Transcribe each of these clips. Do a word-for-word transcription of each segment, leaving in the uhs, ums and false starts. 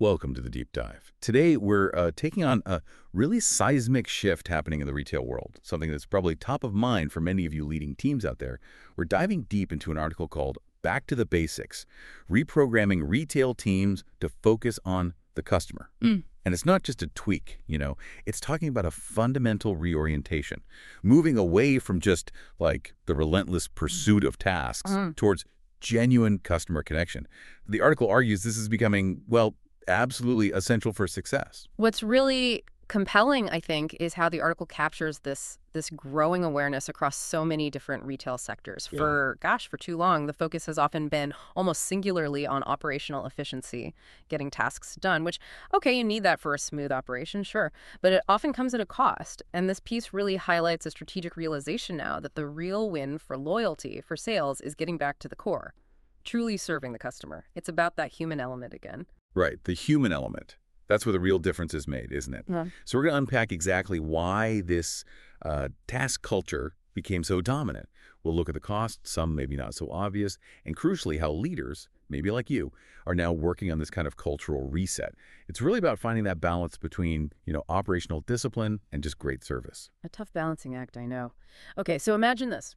Welcome to the Deep Dive. Today, we're uh, taking on a really seismic shift happening in the retail world, something that's probably top of mind for many of you leading teams out there. We're diving deep into an article called Back to the Basics, Reprogramming Retail Teams to Focus on the Customer. Mm. And it's not just a tweak, you know, it's talking about a fundamental reorientation, moving away from just like the relentless pursuit of tasks Mm. towards genuine customer connection. The article argues this is becoming, well, absolutely essential for success. What's really compelling, I think, is how the article captures this this growing awareness across so many different retail sectors. Yeah. For, gosh, for too long, the focus has often been almost singularly on operational efficiency, getting tasks done, which, okay, you need that for a smooth operation, sure, but it often comes at a cost. And this piece really highlights a strategic realization now that the real win for loyalty, for sales, is getting back to the core, truly serving the customer. It's about that human element again. Right, the human element. That's where the real difference is made, isn't it? Yeah. So we're going to unpack exactly why this uh, task culture became so dominant. We'll look at the costs, some maybe not so obvious, and crucially how leaders, maybe like you, are now working on this kind of cultural reset. It's really about finding that balance between, you know, operational discipline and just great service. A tough balancing act, I know. Okay, so imagine this.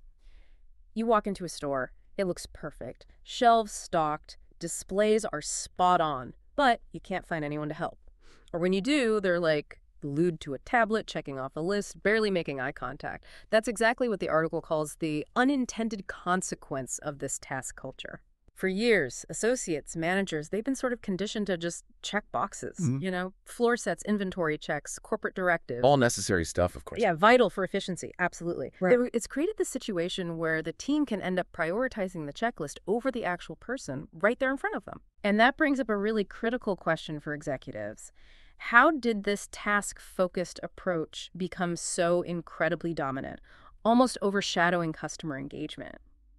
You walk into a store, it looks perfect, shelves stocked, displays are spot on, but you can't find anyone to help. Or when you do, they're like glued to a tablet, checking off a list, barely making eye contact. That's exactly what the article calls the unintended consequence of this task culture. For years, associates, managers, they've been sort of conditioned to just check boxes, Mhm. you know, floor sets, inventory checks, corporate directives. All necessary stuff, of course. Yeah, vital for efficiency. Absolutely. Right. There- It's created this situation where the team can end up prioritizing the checklist over the actual person right there in front of them. And that brings up a really critical question for executives. How did this task-focused approach become so incredibly dominant, almost overshadowing customer engagement?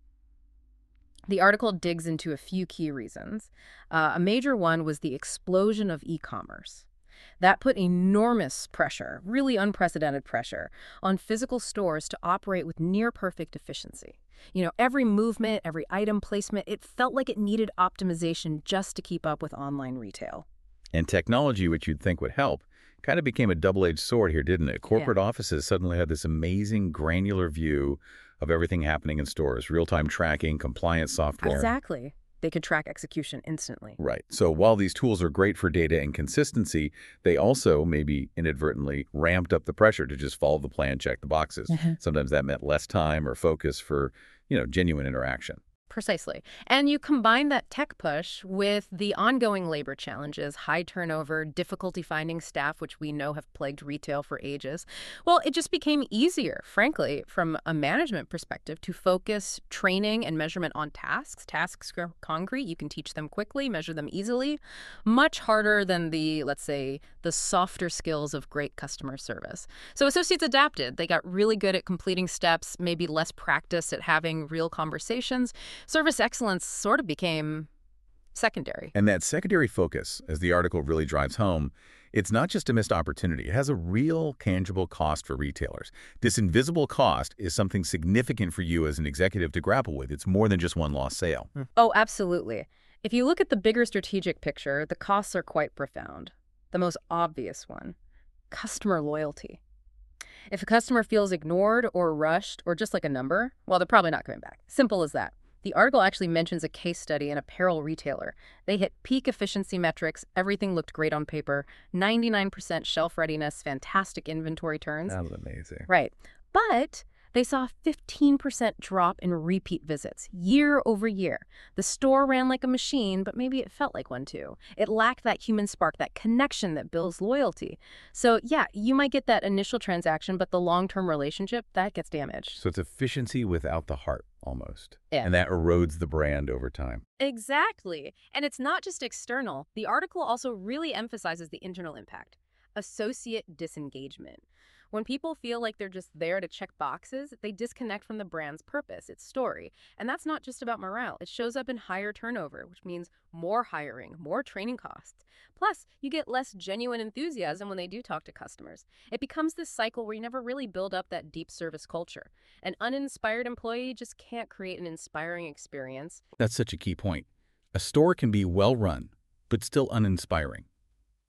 The article digs into a few key reasons. Uh, a major one was the explosion of e-commerce. That put enormous pressure, really unprecedented pressure, on physical stores to operate with near-perfect efficiency. You know, every movement, every item placement, it felt like it needed optimization just to keep up with online retail. And technology, which you'd think would help, kind of became a double-edged sword here, didn't it? Corporate offices suddenly had this amazing granular view of everything happening in stores, real-time tracking, compliance software. Exactly. They could track execution instantly. Right. So while these tools are great for data and consistency, they also maybe inadvertently ramped up the pressure to just follow the plan, check the boxes. Mhm. Sometimes that meant less time or focus for, you know, genuine interaction. Precisely. And you combine that tech push with the ongoing labor challenges, high turnover, difficulty finding staff, which we know have plagued retail for ages. Well, it just became easier, frankly, from a management perspective, to focus training and measurement on tasks. Tasks are concrete. You can teach them quickly, measure them easily. Much harder than the, let's say, the softer skills of great customer service. So associates adapted. They got really good at completing steps, maybe less practice at having real conversations. Service excellence sort of became secondary. And that secondary focus, as the article really drives home, it's not just a missed opportunity. It has a real tangible cost for retailers. This invisible cost is something significant for you as an executive to grapple with. It's more than just one lost sale. Oh, absolutely. If you look at the bigger strategic picture, the costs are quite profound. The most obvious one, customer loyalty. If a customer feels ignored or rushed or just like a number, well, they're probably not coming back. Simple as that. The article actually mentions a case study in apparel retailer. They hit peak efficiency metrics. Everything looked great on paper. ninety-nine percent shelf readiness, fantastic inventory turns. That was amazing. Right. But they saw a fifteen percent drop in repeat visits year over year. The store ran like a machine, but maybe it felt like one too. It lacked that human spark, that connection that builds loyalty. So yeah, you might get that initial transaction, but the long-term relationship, that gets damaged. So it's efficiency without the heart, almost. Yeah. And that erodes the brand over time. Exactly. And it's not just external. The article also really emphasizes the internal impact. Associate disengagement. When people feel like they're just there to check boxes, they disconnect from the brand's purpose, its story. And that's not just about morale. It shows up in higher turnover, which means more hiring, more training costs. Plus, you get less genuine enthusiasm when they do talk to customers. It becomes this cycle where you never really build up that deep service culture. An uninspired employee just can't create an inspiring experience. That's such a key point. A store can be well run, but still uninspiring.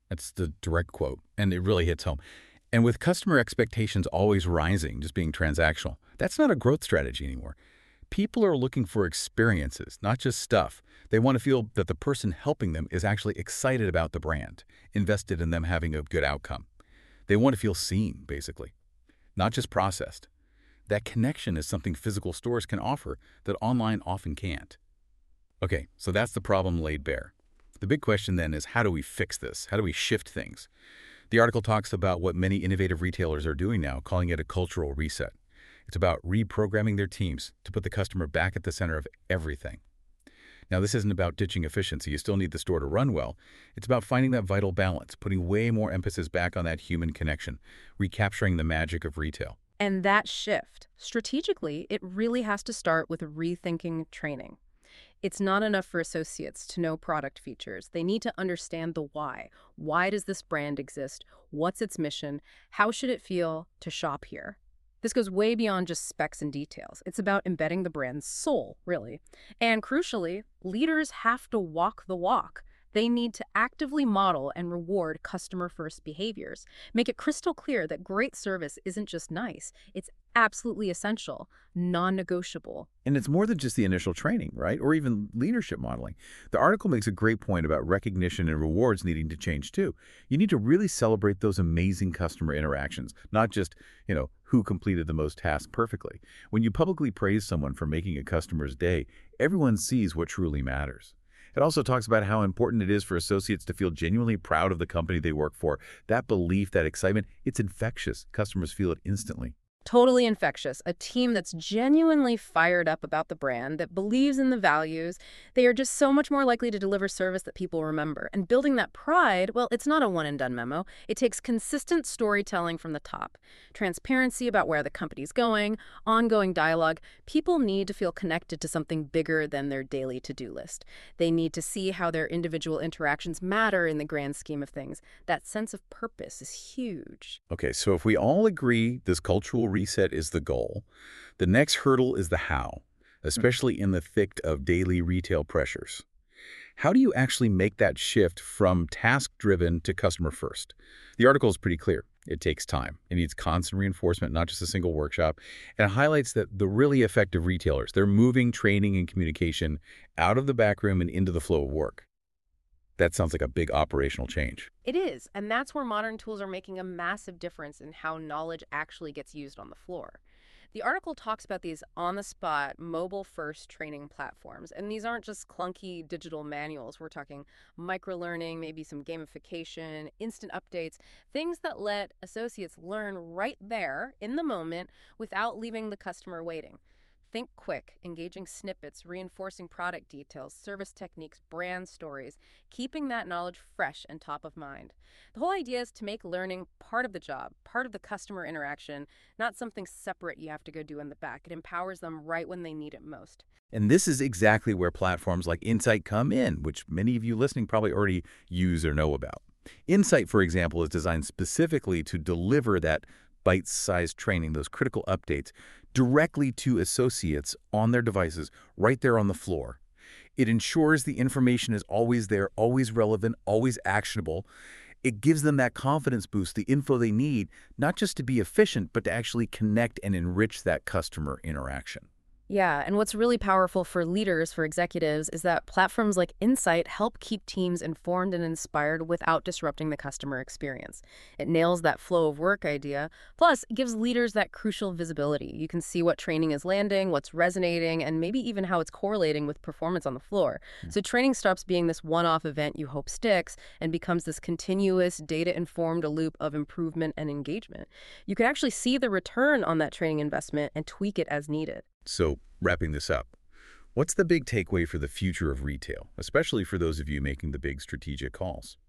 That's the direct quote, and it really hits home. And with customer expectations always rising, just being transactional, that's not a growth strategy anymore. People are looking for experiences, not just stuff. They want to feel that the person helping them is actually excited about the brand, invested in them having a good outcome. They want to feel seen, basically, not just processed. That connection is something physical stores can offer that online often can't. Okay, so that's the problem laid bare. The big question then is, how do we fix this? How do we shift things? The article talks about what many innovative retailers are doing now, calling it a cultural reset. It's about reprogramming their teams to put the customer back at the center of everything. Now, this isn't about ditching efficiency. You still need the store to run well. It's about finding that vital balance, putting way more emphasis back on that human connection, recapturing the magic of retail. And that shift, strategically, it really has to start with rethinking training. It's not enough for associates to know product features. They need to understand the why. Why does this brand exist? What's its mission? How should it feel to shop here? This goes way beyond just specs and details. It's about embedding the brand's soul, really. And crucially, leaders have to walk the walk. They need to actively model and reward customer-first behaviors. Make it crystal clear that great service isn't just nice. It's absolutely essential, non-negotiable. And it's more than just the initial training, right? Or even leadership modeling. The article makes a great point about recognition and rewards needing to change too. You need to really celebrate those amazing customer interactions, not just, you know, who completed the most tasks perfectly. When you publicly praise someone for making a customer's day, everyone sees what truly matters. It also talks about how important it is for associates to feel genuinely proud of the company they work for. That belief, that excitement, it's infectious. Customers feel it instantly. Totally infectious. A team that's genuinely fired up about the brand, that believes in the values. They are just so much more likely to deliver service that people remember. And building that pride, well, it's not a one-and-done memo. It takes consistent storytelling from the top, transparency about where the company's going, ongoing dialogue. People need to feel connected to something bigger than their daily to-do list. They need to see how their individual interactions matter in the grand scheme of things. That sense of purpose is huge. Okay, so if we all agree this cultural reset is the goal, the next hurdle is the how, especially in the thick of daily retail pressures. How do you actually make that shift from task-driven to customer-first? The article is pretty clear. It takes time. It needs constant reinforcement, not just a single workshop. And it highlights that the really effective retailers, they're moving training and communication out of the back room and into the flow of work. That sounds like a big operational change. It is, and that's where modern tools are making a massive difference in how knowledge actually gets used on the floor. The article talks about these on-the-spot, mobile-first training platforms, and these aren't just clunky digital manuals. We're talking microlearning, maybe some gamification, instant updates, things that let associates learn right there in the moment without leaving the customer waiting. Think quick, engaging snippets, reinforcing product details, service techniques, brand stories, keeping that knowledge fresh and top of mind. The whole idea is to make learning part of the job, part of the customer interaction, not something separate you have to go do in the back. It empowers them right when they need it most. And this is exactly where platforms like Insight come in, which many of you listening probably already use or know about. Insight, for example, is designed specifically to deliver that bite-sized training, those critical updates, directly to associates on their devices, right there on the floor. It ensures the information is always there, always relevant, always actionable. It gives them that confidence boost, the info they need, not just to be efficient, but to actually connect and enrich that customer interaction. Yeah, and what's really powerful for leaders, for executives, is that platforms like Insight help keep teams informed and inspired without disrupting the customer experience. It nails that flow of work idea. Plus, it gives leaders that crucial visibility. You can see what training is landing, what's resonating, and maybe even how it's correlating with performance on the floor. Mm. So training stops being this one-off event you hope sticks and becomes this continuous, data-informed loop of improvement and engagement. You can actually see the return on that training investment and tweak it as needed. So, wrapping this up, what's the big takeaway for the future of retail, especially for those of you making the big strategic calls?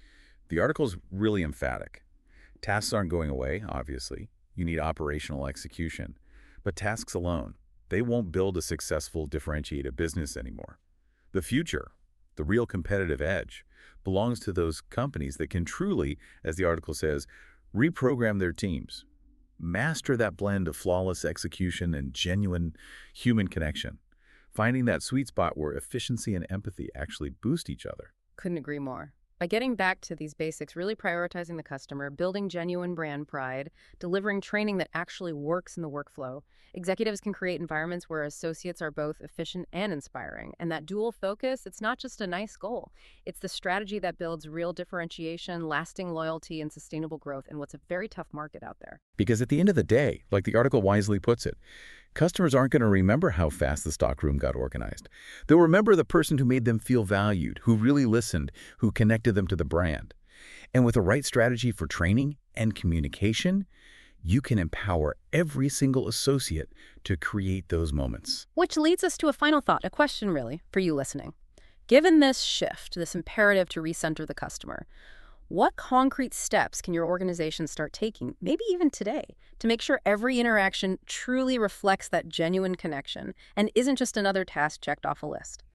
The article's really emphatic. Tasks aren't going away, obviously. You need operational execution. But tasks alone, they won't build a successful, differentiated business anymore. The future, the real competitive edge, belongs to those companies that can truly, as the article says, reprogram their teams. Master that blend of flawless execution and genuine human connection, finding that sweet spot where efficiency and empathy actually boost each other. Couldn't agree more. By getting back to these basics, really prioritizing the customer, building genuine brand pride, delivering training that actually works in the workflow, executives can create environments where associates are both efficient and inspiring. And that dual focus, it's not just a nice goal. It's the strategy that builds real differentiation, lasting loyalty, and sustainable growth in what's a very tough market out there. Because at the end of the day, like the article wisely puts it, customers aren't going to remember how fast the stockroom got organized. They'll remember the person who made them feel valued, who really listened, who connected them to the brand. And with the right strategy for training and communication, you can empower every single associate to create those moments. Which leads us to a final thought, a question really, for you listening. Given this shift, this imperative to recenter the customer, what concrete steps can your organization start taking, maybe even today, to make sure every interaction truly reflects that genuine connection and isn't just another task checked off a list?